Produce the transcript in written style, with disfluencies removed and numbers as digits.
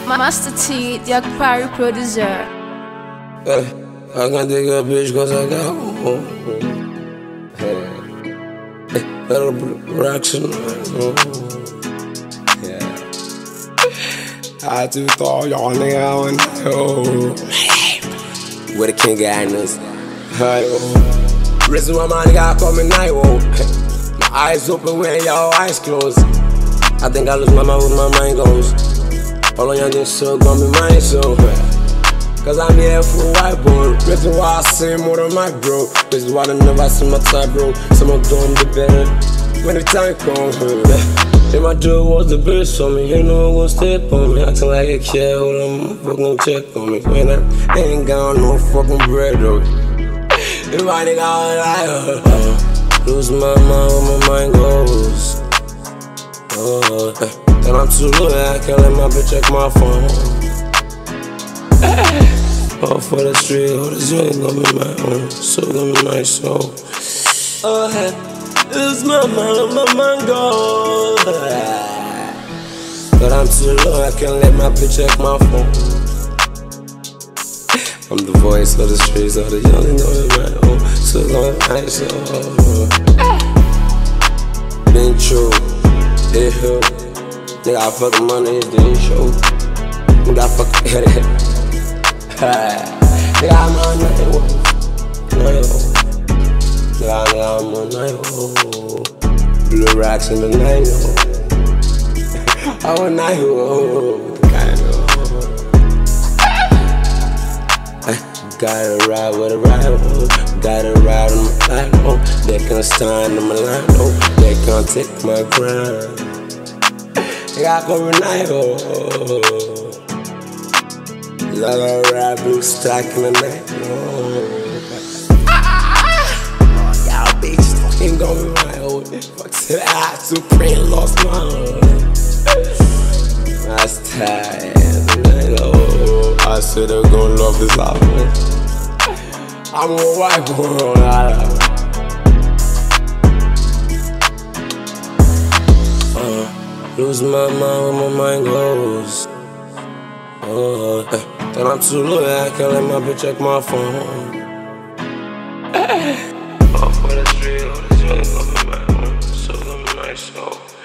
Master T, the Akpari producer. I can take a bitch cause I got one. Little rocks in I do thought y'all nigga on where the king got us. Reason why my nigga call me night. My eyes open when y'all eyes closed. I think I lose my mind where my mind goes. All on y'all niggas so gonna be mine so. Cause I'm here for a white boy. Reason why I say more than my bro. This is why I never see my type bro. Someone gonna be better when the time comes. If my dude was the best for me, you know who gon' step on me. Acting like a kid, hold on, fucking check on me. When I ain't got no fucking bread though. If my nigga all like lose my mind where my mind goes. And I'm too low, I can't let my bitch check my phone. All for the street, all this joint gonna be my own. So gonna be my soul. Lose my mind where my mind goes. But I'm too low, I can't let my bitch check my phone. I'm the voice of the streets, all the young know in my own. So gonna be my soul. Been true, it help. Nigga, I fuck money, it's the show. Nigga, I fuck head. Nigga, I'm on night. Nigga, I'm on night. Blue rocks in the night. I'm on night. Gotta ride with a ride. Gotta ride on my line. They can't stand on my line. They can't take my grind. Nigga, I go night. Love a rap, blue stack in the night. Y'all bitches fucking gon' be my old. Fuck till I supreme lost my That's tired. I said I'm gon' love this album. I'm a white boy on that. Lose my mind where my mind goes. And I'm too low, I can't let my bitch check my phone. All for the street, all this young gonna be my own. So gonna be my soul.